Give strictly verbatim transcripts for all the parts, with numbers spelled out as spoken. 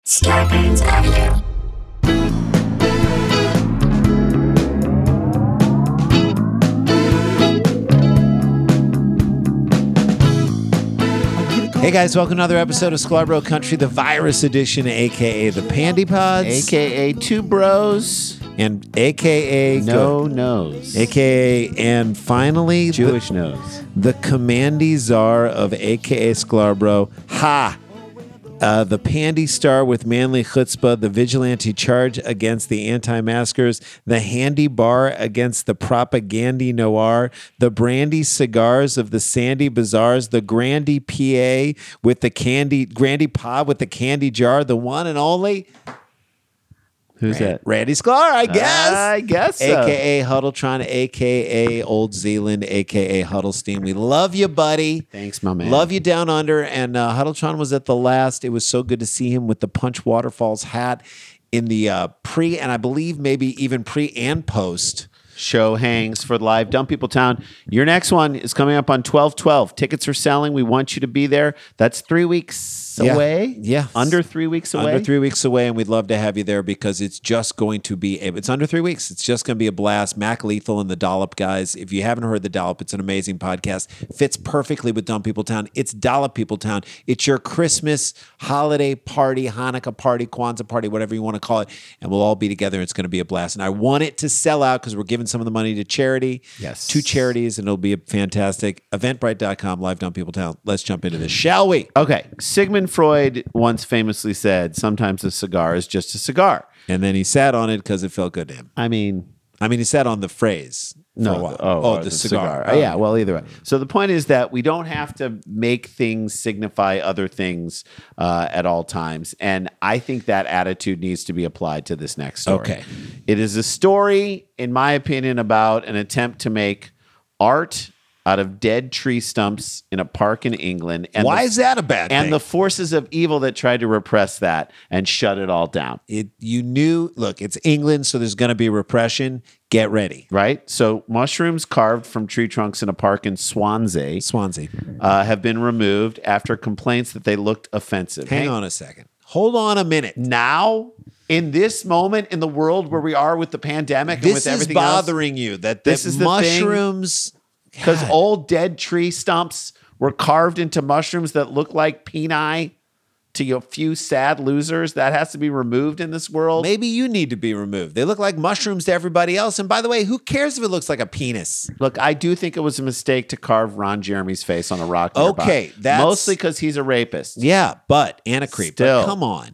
Scarpins Avenue. Hey guys, welcome to another episode of Scarborough Country, the virus edition, aka the Pandy Pods, A K A Two Bros, and A K A No Nose, A K A and finally Jewish the, Nose, the Commandy Czar of A K A Scarborough. Ha! Uh, the Pandy Star with manly chutzpah, the vigilante charge against the anti-maskers, the handy bar against the propagandy noir, the brandy cigars of the sandy bazaars, the grandy P A with the candy, grandy pod with the candy jar, the one and only... Who's Rand, that? Randy Sklar, I guess. Uh, I guess so. A K A Huddletron, A K A Old Zealand, A K A Huddlestein. We love you, buddy. Thanks, my man. Love you down under. And uh, Huddletron was at the last. It was so good to see him with the Punch Waterfalls hat in the uh, pre, and I believe maybe even pre and post. Show hangs for live Dumb People Town. Your next one is coming up on twelve twelve. Tickets are selling. We want you to be there. That's three weeks Yeah. away. Yeah. Under three weeks away. Under three weeks away, and we'd love to have you there because it's just going to be, a, it's under three weeks. It's just going to be a blast. Mac Lethal and the Dollop guys. If you haven't heard the Dollop, it's an amazing podcast. Fits perfectly with Dumb People Town. It's Dollop People Town. It's your Christmas holiday party, Hanukkah party, Kwanzaa party, whatever you want to call it. And we'll all be together. It's going to be a blast. And I want it to sell out because we're giving some of the money to charity. Yes. Two charities, and it'll be a fantastic. Eventbrite dot com, live Dumb People Town. Let's jump into this, shall we? Okay. Sigmund Freud once famously said, sometimes a cigar is just a cigar. And then he sat on it because it felt good to him. I mean... I mean, he sat on the phrase for No, a while. the- oh, the, the cigar. cigar. Yeah, well, either way. So the point is that we don't have to make things signify other things uh, at all times. And I think that attitude needs to be applied to this next story. Okay. It is a story, in my opinion, about an attempt to make art out of dead tree stumps in a park in England. And Why the- is that a bad And thing? the forces of evil that tried to repress that and shut it all down. it, you knew, look, it's England, so there's going to be repression. Get ready. Right? So mushrooms carved from tree trunks in a park in Swansea Swansea. uh, have been removed after complaints that they looked offensive. Hang on a second. Hold on a minute. Now, in this moment in the world where we are with the pandemic and This with is everything bothering you that This that is the mushrooms. because God. old dead tree stumps were carved into mushrooms that look like peni to a few sad losers. That has to be removed in this world. Maybe you need to be removed. They look like mushrooms to everybody else. And by the way, who cares if it looks like a penis? Look, I do think it was a mistake to carve Ron Jeremy's face on a rock. nearby. Okay, that's- mostly because he's a rapist. Yeah, but and a creep. But Still. come on.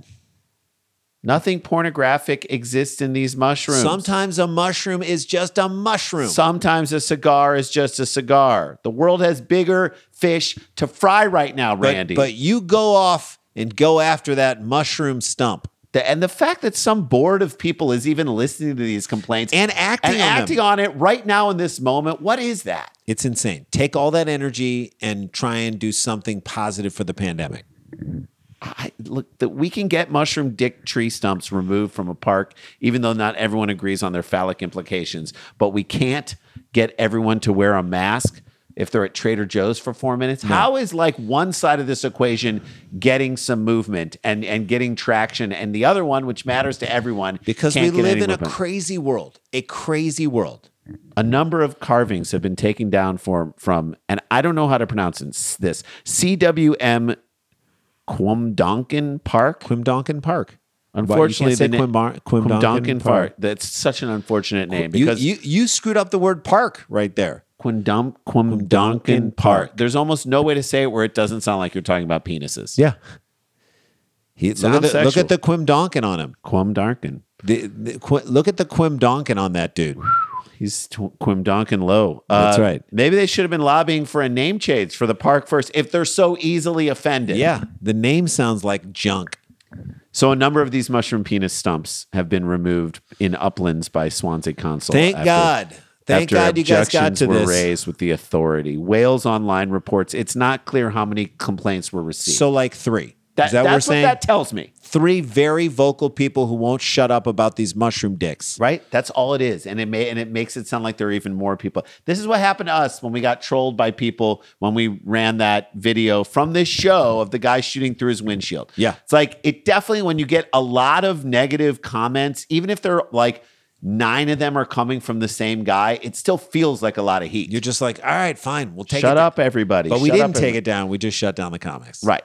Nothing pornographic exists in these mushrooms. Sometimes a mushroom is just a mushroom. Sometimes a cigar is just a cigar. The world has bigger fish to fry right now, but, Randy. but you go off and go after that mushroom stump. The- and the fact that some board of people is even listening to these complaints And acting and on them. acting on it right now in this moment, what is that? It's insane. Take all that energy and try and do something positive for the pandemic. I, look, that we can get mushroom dick tree stumps removed from a park, even though not everyone agrees on their phallic implications. But we can't get everyone to wear a mask if they're at Trader Joe's for four minutes. How is like one side of this equation getting some movement and, and getting traction, and the other one, which matters to everyone, Because can't we get live any in a movement? crazy world. A crazy world. A number of carvings have been taken down for, from, and I don't know how to pronounce this, C W M Quimdonkin Park. Quimdonkin Park. Unfortunately, you can't say the na- Quimbar- Quimdonkin Quimdonkin Park. Park. That's such an unfortunate name You, because you, you screwed up the word park right there. Quindom, Quimdonkin Park. There's almost no way to say it where it doesn't sound like you're talking about penises. Yeah. He, look, at Sounds the, look sexual. at the Quimdonkin on him. Quimdonkin. The, the, Qu- look at the Quimdonkin on that dude. He's tw- Quimdonkin low. That's right. Maybe they should have been lobbying for a name change for the park first if they're so easily offended. Yeah. The name sounds like junk. So a number of these mushroom penis stumps have been removed in uplands by Swansea Council. Thank after- God. Thank after God you guys got objections to were this. raised with the authority. Wales Online reports it's not clear how many complaints were received. So like three. That, Is that what we're that's what saying? that tells me. Three very vocal people who won't shut up about these mushroom dicks. Right? That's all it is. And it may and it makes it sound like there are even more people. This is what happened to us when we got trolled by people when we ran that video from this show of the guy shooting through his windshield. Yeah. It's like it definitely when you get a lot of negative comments, even if they're like nine of them are coming from the same guy, it still feels like a lot of heat. You're just like, all right, fine, we'll take it. Shut down." up, everybody. But we Shut didn't up, take everybody. it down. We just shut down the comics. Right.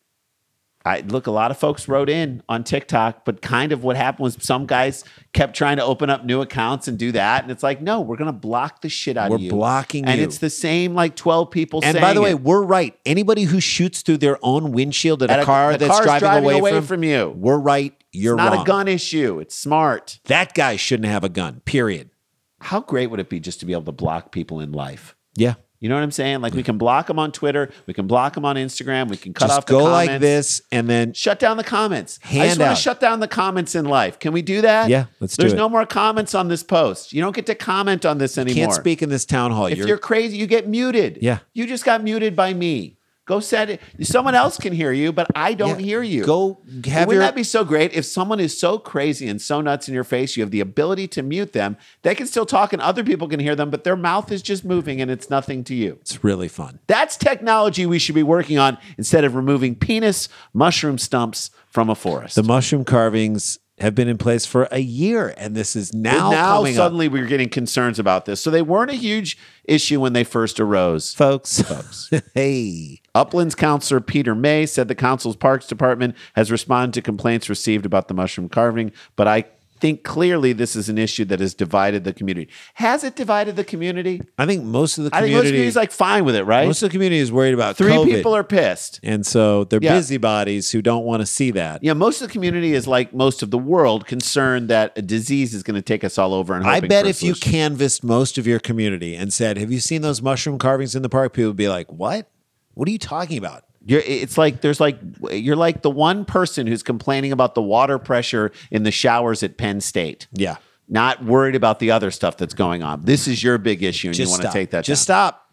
I look, a lot of folks wrote in on TikTok, but kind of what happened was some guys kept trying to open up new accounts and do that. And it's like, no, we're going to block the shit out We're of you. blocking And you. it's the same like twelve people And saying by the way, it. we're right. Anybody who shoots through their own windshield at, At a a- car the that's car's driving, driving away, away from, from you. we're right. You're it's not wrong. a gun issue. It's smart. That guy shouldn't have a gun, period. How great would it be just to be able to block people in life? Yeah. You know what I'm saying? Like we can block them on Twitter. We can block them on Instagram. We can cut Just off the go comments. like this and then Shut down the comments. I just Hand want out. to shut down the comments in life. Can we do that? Yeah, let's do There's it. no more comments on this post. You don't get to comment on this anymore. can't speak in this town hall. If you're, crazy, you get muted. Yeah. You just got muted by me. Go set it. Someone else can hear you, but I don't Yeah. hear you. Go have Wouldn't your that be so great if someone is so crazy and so nuts in your face, you have the ability to mute them. They can still talk and other people can hear them, but their mouth is just moving and it's nothing to you. It's really fun. That's technology we should be working on instead of removing penis mushroom stumps from a forest. The mushroom carvings have been in place for a year, and this is now, But now coming suddenly we're getting concerns about this. So they weren't a huge issue when they first arose. up. Folks. Folks. hey. Uplands Councilor Peter May said the council's Parks Department has responded to complaints received about the mushroom carving, but I think clearly this is an issue that has divided the community. Has it divided the community? I think most of the I think most community community's like fine with it, right? most of the community is worried about Three COVID. people are pissed. and so they're Yeah. busybodies who don't want to see that. Yeah, most of the community is like most of the world concerned that a disease is going to take us all over. And I hoping bet for a if you solution. canvassed most of your community and said, "Have you seen those mushroom carvings in the park?" People would be like, "What? What are you talking about?" You're, it's like there's like you're like the one person who's complaining about the water pressure in the showers at Penn State. Yeah. Not worried about the other stuff that's going on. This is your big issue, and Just you want to stop. take that. Just down. stop.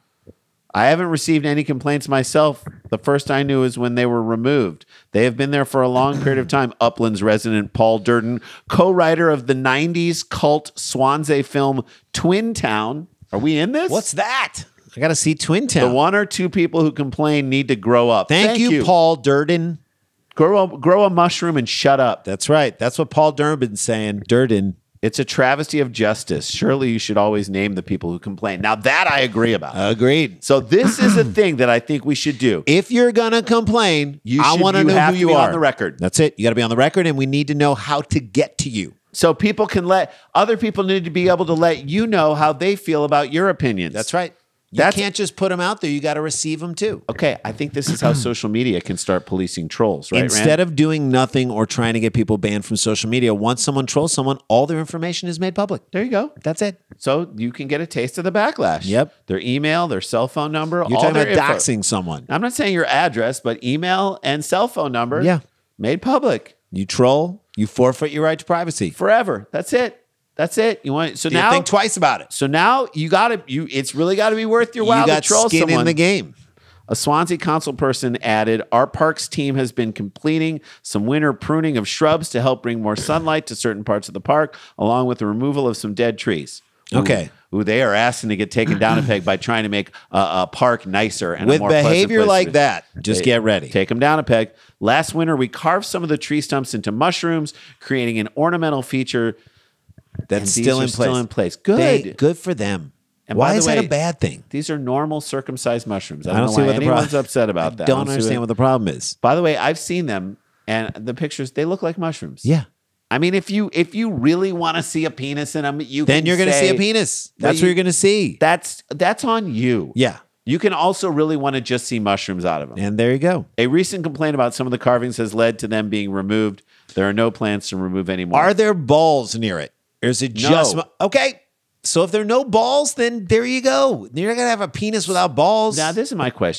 I haven't received any complaints myself. The first I knew is when they were removed. They have been there for a long period of time. Uplands resident Paul Durden, co-writer of the nineties cult Swansea film Twin Town. Are we in this? What's that? I got to see Twin Town. the one or two people who complain need to grow up? Thank, you, Paul Durden. Grow a, grow a mushroom and shut up. That's right. That's what Paul Durden's saying. Durden. It's a travesty of justice. Surely you should always name the people who complain. Now that I agree about. Agreed. So this is a thing that I think we should do. If you're gonna complain, You I should- want to you know have who to you be are. on the record. That's it. You got to be on the record, and we need to know how to get to you. So people can let other people need to be able to let you know how they feel about your opinions. That's right. You That's- can't just put them out there. You got to receive them too. Okay, I think this is how social media can start policing trolls, right? Instead of doing nothing or trying to get people banned from social media, once someone trolls someone, all their information is made public. there you go. That's it. So you can get a taste of the backlash. Yep. Their email, their cell phone number. You're all talking their about info. doxing someone. I'm not saying your address, but email and cell phone number. Yeah. Made public You troll, you forfeit your right to privacy. forever. That's it. That's it. You want so You now think twice about it. So now you got to you. It's really got to be worth your while you got to troll skin someone. in the game. A Swansea council person added, "Our parks team has been completing some winter pruning of shrubs to help bring more sunlight to certain parts of the park, along with the removal of some dead trees." Ooh, Okay. Ooh, they are asking to get taken down a peg by trying to make a, a park nicer and a With more pleasant behavior place to like be. that, just They- get ready. Take them down a peg. Last winter, we carved some of the tree stumps into mushrooms, creating an ornamental feature That's and these still are in place. Still in place. Good. They- good for them. And Why by the is that way, a bad thing? These are normal circumcised mushrooms. I I don't, don't know see why what the anyone's problem. upset about that. I Don't see understand what the problem is. By the way, I've seen them, and the pictures they look like mushrooms. Yeah. I mean, if you if you really want to see a penis in them, you Then can you're going to see say- a penis. That's you- what you're going to see. That's that's on you. Yeah. You can also really want to just see mushrooms out of them. And there you go. A recent complaint about some of the carvings has led to them being removed. There are no plans to remove any more. Are there balls near it? Or is it just No. okay? So if there are no balls, then there you go. You're not gonna have a penis without balls. Now, this is my question.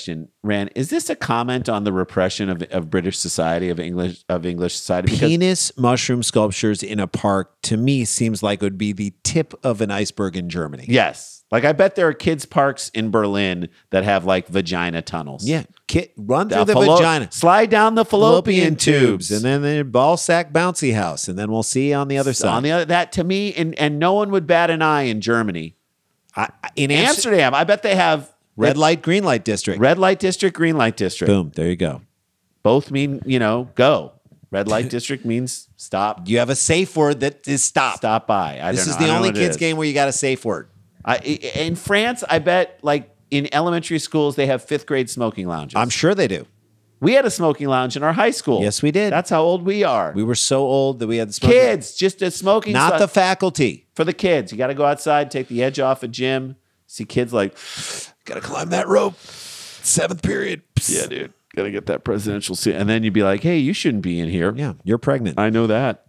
Ran, is this a comment on the repression of, of British society, of English of English society? Because Penis mushroom sculptures in a park, to me, seems like it would be the tip of an iceberg in Germany. yes, like I bet there are kids parks in Berlin that have like vagina tunnels. Yeah. Kid, run through The the fallo- vagina. slide down the fallopian, tubes, And then the ball sack bouncy house. And then we'll see on the other So side. on the other, that to me, and and no one would bat an eye in Germany. I, in Amsterdam, Amsterdam, I bet they have red light, green light district. red light district, green light district. Boom. There you go. Both mean, you know, go. Red light district means stop. You have a safe word that is stop. Stop by. I This don't is know. I the don't know only what it kids is. game where you got a safe word. I, i- in France, I bet like in elementary schools they have fifth grade smoking lounges. I'm sure they do. we had a smoking lounge in our high school. Yes, we did. That's how old we are. We were so old that we had the smoking. Kids, just a smoking. Not spot. the faculty. for the kids. You got to go outside, take the edge off a gym. See kids like, Got to climb that rope. Seventh period. yeah, dude, got to get that presidential suit. And then you'd be like, hey, you shouldn't be in here. Yeah, you're pregnant. I know that.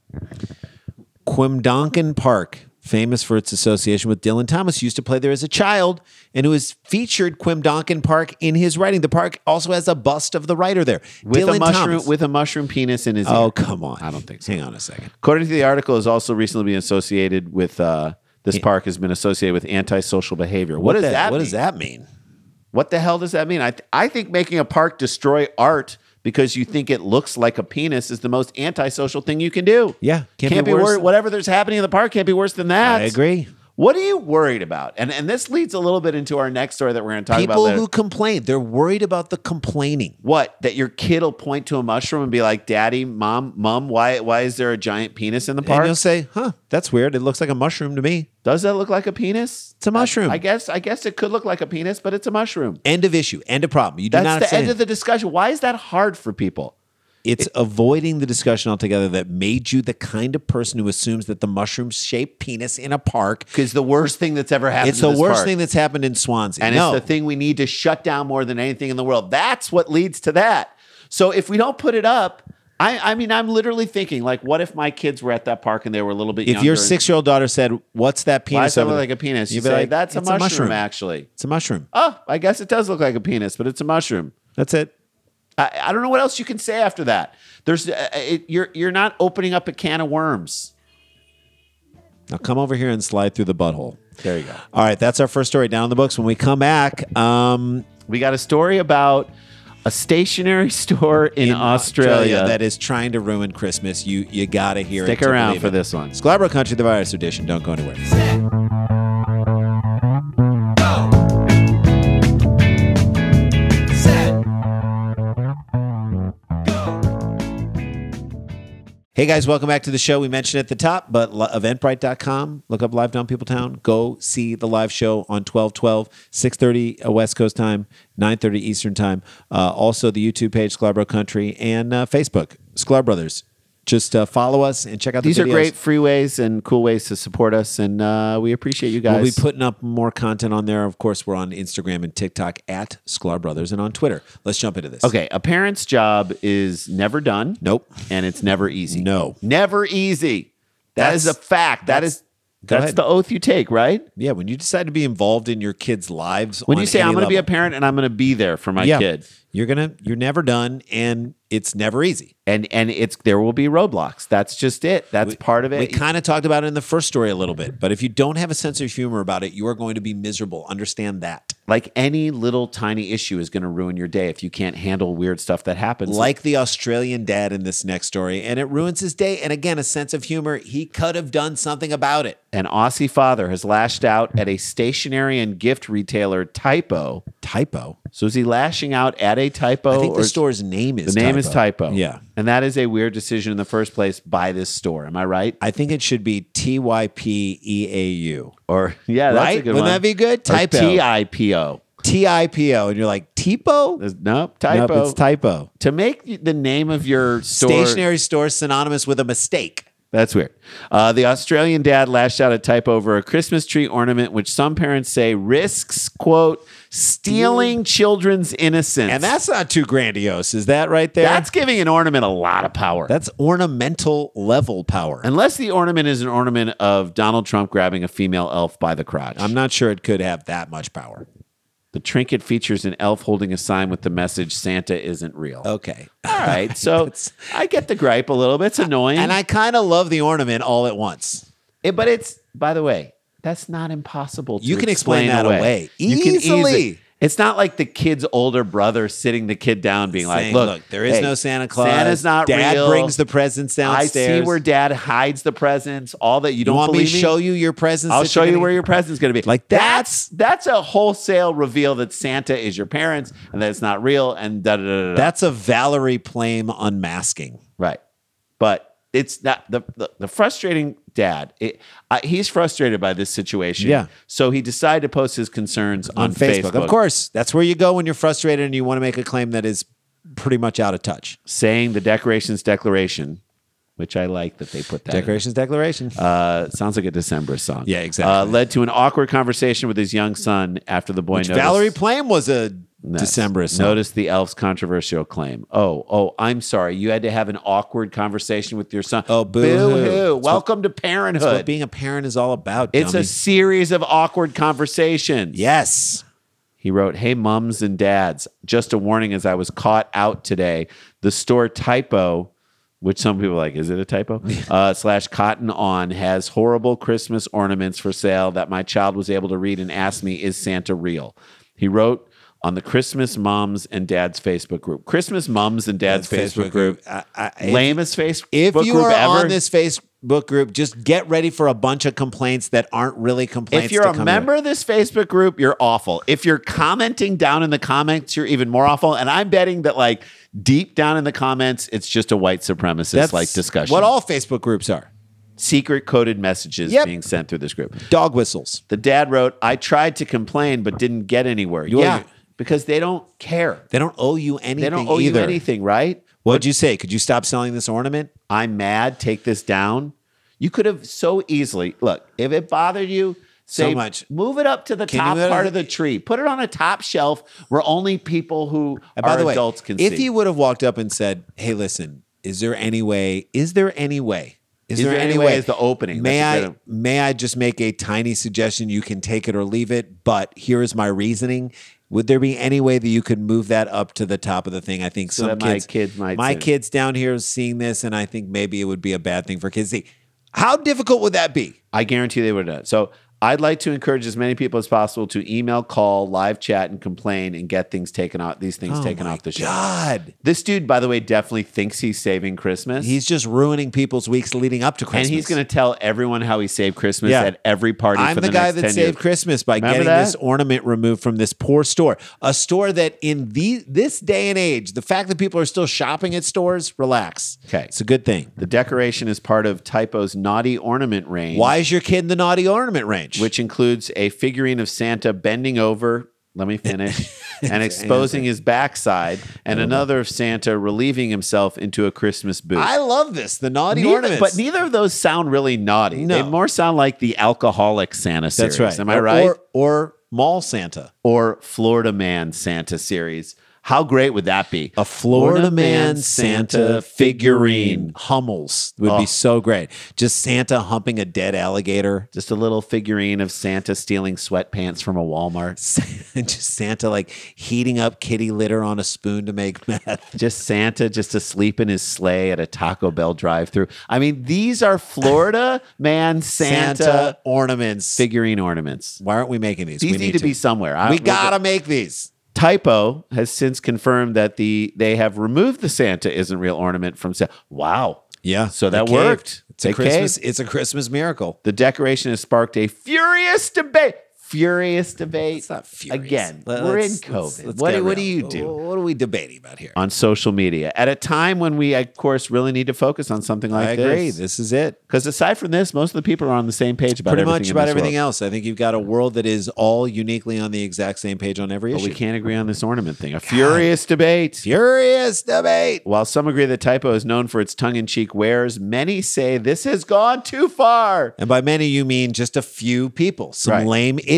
Quimdonkin Park, famous for its association with Dylan Thomas, used to play there as a child, and it was featured Quimdonkin Park in his writing. The park also has a bust of the writer there, With Dylan a mushroom Thomas. with a mushroom penis in his Oh, ear. come on! I don't think so. Hang on a second. According to the article, has also recently been associated with uh, this park has been associated with antisocial behavior. What, does the- that What mean? does that mean? What the hell does that mean? I th- I think making a park destroy art because you think it looks like a penis is the most antisocial thing you can do. Yeah, can't, can't be, be worse worse. than- Whatever there's happening in the park can't be worse than that. I agree. What are you worried about? And and this leads a little bit into our next story that we're going to talk about People later. who complain, they're worried about the complaining. What? That your kid will point to a mushroom and be like, "Daddy, mom, mom, why why is there a giant penis in the And park? you'll say, huh, that's weird. It looks like a mushroom to me. Does that look like a penis? It's a mushroom. I guess I guess it could look like a penis, but it's a mushroom. End of issue. End of problem. You do not That's the say end of the discussion. Why is that hard for people? It's avoiding the discussion altogether that made you the kind of person who assumes that the mushroom-shaped penis in a park. Because the worst thing that's ever happened. It's in the this worst park. thing that's happened in Swansea. And no, it's the thing we need to shut down more than anything in the world. That's what leads to that. So if we don't put it up, I, I mean, I'm literally thinking, like, what if my kids were at that park and they were a little bit if younger? your and- six-year-old daughter said, "What's that why penis?" does that over look there?" like a penis? You You'd be say, like, that's a "It's mushroom, actually. It's a mushroom. Oh, I guess it does look like a penis, but it's a mushroom. That's it. I, I don't know what else you can say after that. There's, uh, it, you're you're not opening up a can of worms. Now come over here and slide through the butthole. There you go. All right, that's our first story. Down in the books. When we come back, um, We got a story about a stationery store in, Australia. that is trying to ruin Christmas. You you gotta hear it. Stick to around believe for it. this one. Scarborough Country, the virus edition. Don't go anywhere. Hey guys, welcome back to the show. We mentioned it at the top, but li- eventbrite dot com. Look up Live Down Peopletown. Go see the live show on twelve twelve, six thirty West Coast time, nine thirty Eastern time. Uh, also, the YouTube page, Scarborough Country, and uh, Facebook, Sklar Brothers. Just uh, follow us and check out the These are videos. great free ways and cool ways to support us, and uh, we appreciate you guys. We'll be putting up more content on there. Of course, we're on Instagram and TikTok at Sklar Brothers and on Twitter. Let's jump into this. Okay, a parent's job is never done. Nope. And it's never easy. No. Never easy. That That's- is a fact. That that's- is Go that's ahead. the oath you take, right? Yeah, when you decide to be involved in your kids' lives, When on you say any I'm going to be a level, parent and I'm going to be there for my yeah, kid. you're gonna you're never done, and it's never easy. And and it's there will be roadblocks. That's just it. That's part of it. We kind of talked about it in the first story a little bit, but if you don't have a sense of humor about it, you are going to be miserable. Understand that. Like any little tiny issue is going to ruin your day if you can't handle weird stuff that happens. Like the Australian dad in this next story, and it ruins his day. And again, a sense of humor. He could have done something about it. an Aussie father has lashed out at a stationery and gift retailer Typo. Typo. So is he lashing out at a Typo? I think or the is- store's name is the name is Typo. Yeah. And that is a weird decision in the first place by this store. Am I right? I think it should be T Y P E A U. Or yeah, that's Right? a good Wouldn't one. that be good? Or Typo. T I P O. T I P O. And you're like, Typo? There's- Nope, Typo. Nope, it's typo. To make the name of your store Stationary store synonymous with a mistake. That's weird. Uh, the Australian dad lashed out at Typo over a Christmas tree ornament, which some parents say risks, quote, stealing children's innocence. And that's not too grandiose. Is that right there? That's giving an ornament a lot of power. That's ornamental level power. Unless the ornament is an ornament of Donald Trump grabbing a female elf by the crotch. I'm not sure it could have that much power. The trinket features an elf holding a sign with the message "Santa isn't real." Okay. All right. So I get the gripe a little bit. It's annoying. And I kind of love the ornament all at once. It- but it's, by the way, that's not impossible to You can explain that away. You can Easily. easily. It's not like the kid's older brother sitting the kid down being Saying, like, look, there is hey, no Santa Claus. Santa's not Dad real. brings the presents downstairs. I see where dad hides the presents. All that you, You don't want me believe to show you your presents? I'll that show you're you gonna- where your present's going to be. Like, that's that's a wholesale reveal that Santa is your parents and that it's not real and da da da da. da. That's a Valerie Plame unmasking. Right. But it's not the the, the frustrating dad. It, uh, he's frustrated by this situation. Yeah. So he decided to post his concerns on, On Facebook. Of course. That's where you go when you're frustrated and you want to make a claim that is pretty much out of touch. saying the decorations declaration, which I like that they put that. in. Declarations Declaration. Uh, sounds like a December song. Yeah, exactly. Uh, led to an awkward conversation with his young son after the boy Which noticed. Valerie Plame was a Yes. Decemberist song. Notice the elf's controversial claim. Oh, oh, I'm sorry. You had to have an awkward conversation with your son. Oh, boo-hoo. Boo-hoo. It's Welcome to That's parenthood. what being a parent is all about. It's dummy. a series of awkward conversations. Yes. He wrote, "Hey, mums and dads, just a warning as I was caught out today. The store Typo, which some people are like, is it a typo? uh, slash Cotton On has horrible Christmas ornaments for sale that my child was able to read and asked me, is Santa real?" He wrote on the Christmas Moms and Dads Facebook group. Christmas Moms and Dads Facebook, group. I, I, Lamest Facebook if you group are ever. on this Facebook group, just get ready for a bunch of complaints that aren't really complaints. If you're to a come in. member of this Facebook group, you're awful. If you're commenting down in the comments, you're even more awful. And I'm betting that like deep down in the comments, it's just a white supremacist That's like discussion. what all Facebook groups are. Secret coded messages Yep. being sent through this group. Dog whistles. The dad wrote, "I tried to complain but didn't get anywhere." You- yeah, because they don't care. They don't owe you anything. They don't owe either. you anything, right? What'd you say? Could you stop selling this ornament? I'm mad. Take this down. You could have so easily look. If it bothered you, So say much. move it up to the Can top you- part of the tree. Put it on a top shelf where only people who And by are the way, adults can if see. he would have walked up and said, "Hey, listen, is there any way? Is there any way? Is there any way is the opening? May That's a I good- may I just make a tiny suggestion? You can take it or leave it, but here is my reasoning." Would there be any way that you could move that up to the top of the thing? I think So some that my kids, kids might my see it. kids down here is seeing this, and I think maybe it would be a bad thing for kids to see. How difficult would that be? I guarantee they would have done it. So I'd like to encourage as many people as possible to email, call, live chat, and complain and get things taken out. These things taken Oh my off the show. God, This dude, by the way, definitely thinks he's saving Christmas. he's just ruining people's weeks leading up to Christmas. and he's going to tell everyone how he saved Christmas Yeah. at every party I'm for the, the, guy next that ten saved years. Christmas by Remember getting that? this ornament removed from this poor store. A store that in the this day and age, the fact that people are still shopping at stores, relax. Okay. It's a good thing. The decoration is part of Typo's naughty ornament range. Why is your kid in the naughty ornament range? Which includes a figurine of Santa bending over, let me finish, and exposing his backside, and another of Santa relieving himself into a Christmas boot. I love this. The naughty Neither- ornaments. but neither of those sound really naughty. No. They more sound like the alcoholic Santa series. That's right. Am I Or- right? Or, or mall Santa. Or Florida Man Santa series. How great would that be? A Florida Man Santa figurine. Hummels would Oh. be so great. Just Santa humping a dead alligator. Just a little figurine of Santa stealing sweatpants from a Walmart. And just Santa like heating up kitty litter on a spoon to make meth. Just Santa just asleep in his sleigh at a Taco Bell drive-thru. I mean, these are Florida Man Santa, Santa ornaments. figurine ornaments. Why aren't we making these? These we need, to be somewhere. I- We gotta make these. Typo has since confirmed that the they have removed the Santa isn't real ornament from sale. Wow. Yeah. So that they caved. worked. It's a They Christmas. caved. It's a Christmas miracle. The decoration has sparked a furious debate. Furious debate. It's not furious. Again, Let- we're in let's- COVID. let's- let's what, get do- what do real. you do? What are we debating about here? On social media at a time when we, of course, really need to focus on something like I agree. this. This is it. Because aside from this, most of the people are on the same page about Pretty everything much in about this everything world. else. I think you've got a world that is all uniquely on the exact same page on every But issue. we can't agree on this ornament thing. A furious debate. Furious debate. While some agree that Typo is known for its tongue-in-cheek wares, many say this has gone too far. And by many, you mean just a few people, some Right. lame idiots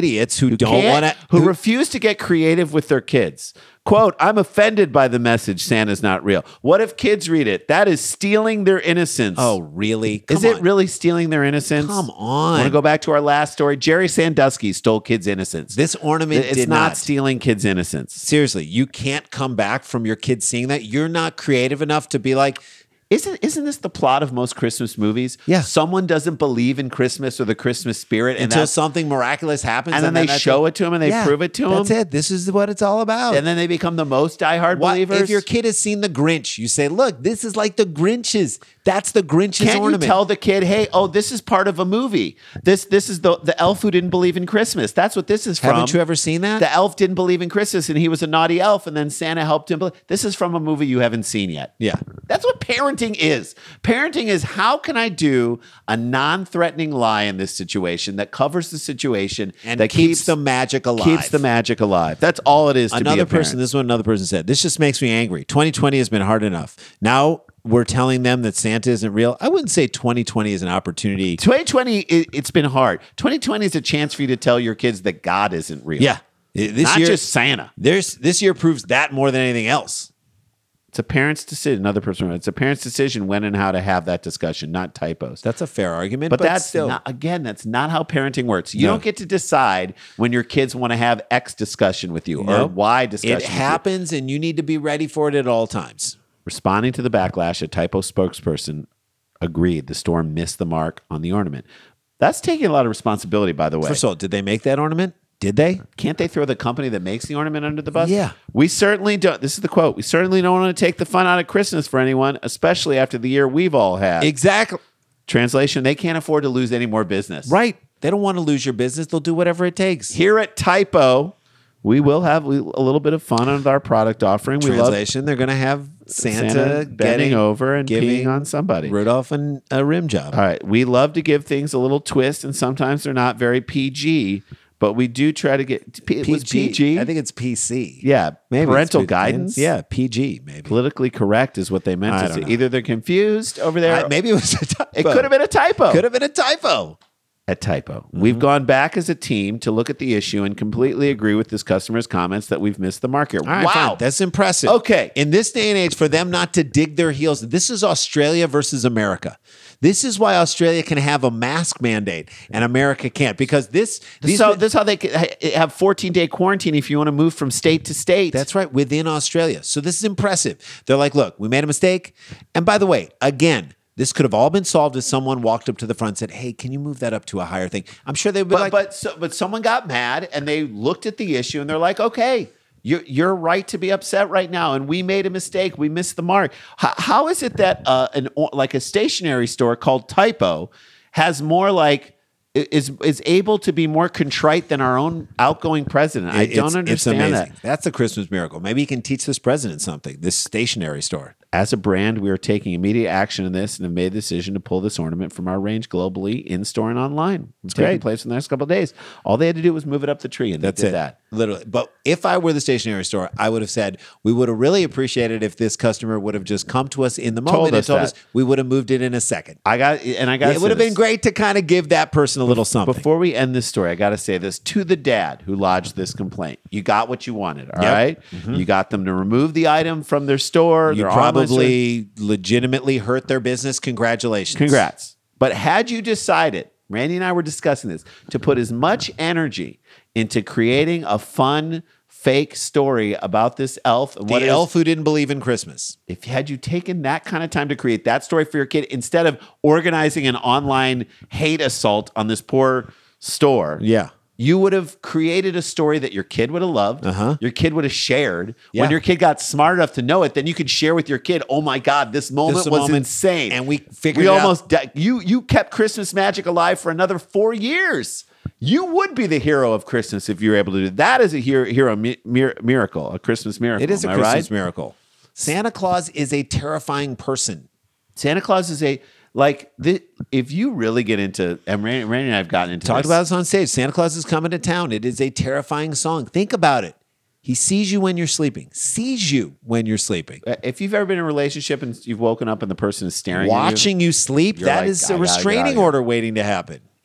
idiots who, don't Can't- want to. who refuse to get creative with their kids. Quote, I'm offended by the message Santa's not real. What if kids read it? That is stealing their innocence. Oh, really? Come Is it on. really stealing their innocence? Come on. Want to go back to our last story? Jerry Sandusky stole kids' innocence. This ornament It's did not, not. stealing kids' innocence. Seriously, you can't come back from your kids seeing that. You're not creative enough to be like, Isn't isn't this the plot of most Christmas movies? Yeah. Someone doesn't believe in Christmas or the Christmas spirit, and until that's, something miraculous happens, and then they that's show it to 'em and they Yeah, prove it to 'em. That's it. This is what it's all about. and then they become the most diehard What- believers. if your kid has seen the Grinch, you say, "Look, this is like the Grinch's. That's the Grinch's Can't ornament." you tell the kid, hey, oh, this is part of a movie. This this is the the elf who didn't believe in Christmas. That's what this is from. Haven't you ever seen that? The elf didn't believe in Christmas and he was a naughty elf, and then Santa helped him. believe. This is from a movie you haven't seen yet. Yeah. That's what parenting is. Parenting is how can I do a non-threatening lie in this situation that covers the situation and that keeps, the magic alive. keeps the magic alive. That's all it is to be Another a person, parent. this is what another person said. This just makes me angry. twenty twenty has been hard enough. Now we're telling them that Santa isn't real. I wouldn't say twenty twenty is an opportunity. twenty twenty, it, it's been hard. twenty twenty is a chance for you to tell your kids that God isn't real. Yeah. This Not year, just Santa. There's this year proves that more than anything else. It's a parent's decision. Another person wrote, it's a parent's decision when and how to have that discussion, not typos. That's a fair argument, but, but, that's still. not, again, that's not how parenting works. You No. don't get to decide when your kids want to have X discussion with you or Nope. Y discussion. It with you. happens, and you need to be ready for it at all times. Responding to the backlash, a typo spokesperson agreed the store missed the mark on the ornament. That's taking a lot of responsibility, by the way. First of all, did they make that ornament? Did they? Can't they throw the company that makes the ornament under the bus? Yeah. We certainly don't. This is the quote. We certainly don't want to take the fun out of Christmas for anyone, especially after the year we've all had. Exactly. Translation, they can't afford to lose any more business. Right. They don't want to lose your business. They'll do whatever it takes. Here at Typo, we will have we, a little bit of fun with our product offering. We love Translation, they're going to have Santa, Santa bending getting over and giving peeing on somebody. Rudolph and a rim job. All right. We love to give things a little twist, and sometimes they're not very P G, but we do try to get P- it was P G. I think it's P C. Yeah. Maybe Parental it's- guidance. Yeah, P G maybe. Politically correct is what they meant I to don't say. know. Either they're confused over there. I- maybe it was a typo. it could have been a typo. Could have been a typo. At Typo. We've gone back as a team to look at the issue and completely agree with this customer's comments that we've missed the market. All right, wow. fine. That's impressive. Okay. In this day and age, for them not to dig their heels, this is Australia versus America. This is why Australia can have a mask mandate and America can't, because this. These so this is how they could ha- have fourteen day quarantine if you want to move from state to state. That's right, within Australia. So this is impressive. They're like, look, we made a mistake. And by the way, again, this could have all been solved if someone walked up to the front and said, hey, can you move that up to a higher thing? I'm sure they'd be but like, but so, but someone got mad and they looked at the issue and they're like, okay, you're you're right to be upset right now, and we made a mistake. We missed the mark. How, how is it that uh, an like a stationery store called Typo has more like is is able to be more contrite than our own outgoing president? I It- don't it's- understand it's that. amazing. That's the Christmas miracle. Maybe he can teach this president something, this stationery store. As a brand, we are taking immediate action in this and have made the decision to pull this ornament from our range globally, in store and online. It's taking great. place in the next couple of days. All they had to do was move it up the tree, and That's they it. did that. Literally. But if I were the stationery store, I would have said, we would have really appreciated if this customer would have just come to us in the moment Told and us told that. us we would have moved it in a second. I got and I got. It would have been great to kind of give that person a little something. Before we end this story, I got to say this to the dad who lodged this complaint. You got what you wanted, all Yep. right? You got them to remove the item from their store. you their online store. probably legitimately hurt their business. Congratulations. Congrats. But had you decided, Randy and I were discussing this, to put as much energy into creating a fun, fake story about this elf and The what it is- elf who didn't believe in Christmas. if had you taken that kind of time to create that story for your kid instead of organizing an online hate assault on this poor store, Yeah. you would have created a story that your kid would have loved. Uh-huh. Your kid would have shared. Yeah. When your kid got smart enough to know it, then you could share with your kid. Oh my God, this moment This was moment- insane, and we figured we it out." almost di- you you kept Christmas magic alive for another four years. You would be the hero of Christmas if you were able to do that. That is a hero, hero mi- mir- miracle, a Christmas miracle. It is a am I Christmas right? miracle. Santa Claus is a terrifying person. Santa Claus is a like the, if you really get into and Randy, Randy and I have gotten into Talked this. about this on stage. Santa Claus is coming to town. It is a terrifying song. Think about it. He sees you when you're sleeping. Sees you when you're sleeping. If you've ever been in a relationship and you've woken up and the person is staring at you, Watching you sleep, You're that like, is "I a gotta get out of restraining here." order waiting to happen.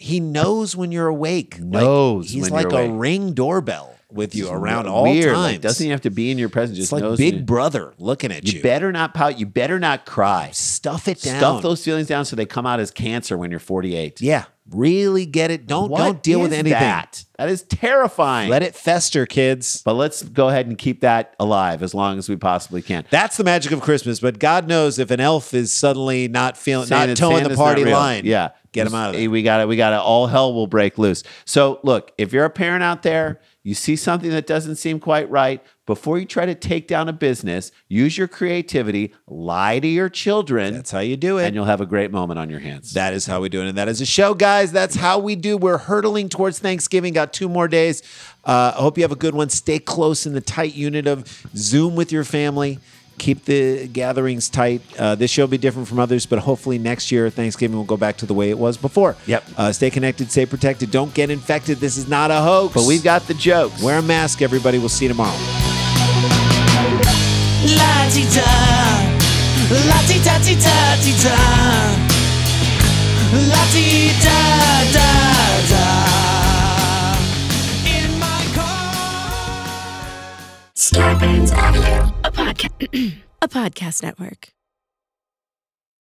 He knows when you're awake. Knows like, he's when like you're a awake. ring doorbell with you It's around weird. all Like, times. doesn't even have to be in your presence. It's Just like knows Big when- Brother looking at you. You better not pout. You better not cry. Stuff it down. Stuff those feelings down so they come out as cancer when you're forty-eight. Yeah, really get it. Don't What don't deal with is anything. That? that is terrifying. Let it fester, kids. But let's go ahead and keep that alive as long as we possibly can. That's the magic of Christmas. But God knows if an elf is suddenly not feeling, Saying not that towing the Santa's party not real. line. Yeah. Get him out of there. We got it. We got it. All hell will break loose. So look, if you're a parent out there, you see something that doesn't seem quite right, before you try to take down a business, use your creativity, lie to your children. That's how you do it. And you'll have a great moment on your hands. That is how we do it. And that is a show, guys. That's how we do. We're hurtling towards Thanksgiving. Got two more days. Uh, I hope you have a good one. Stay close in the tight unit of Zoom with your family. Keep the gatherings tight. Uh, this show will be different from others, but hopefully next year, Thanksgiving will go back to the way it was before. Yep. Uh, stay connected, stay protected. Don't get infected. This is not a hoax. But we've got the jokes. Wear a mask, everybody. We'll see you tomorrow. La-ti-da, la-ti-da-ti-da-ti-da, la-ti-da-da-da. In my car. Scarpins Audio, a podcast, a podcast network.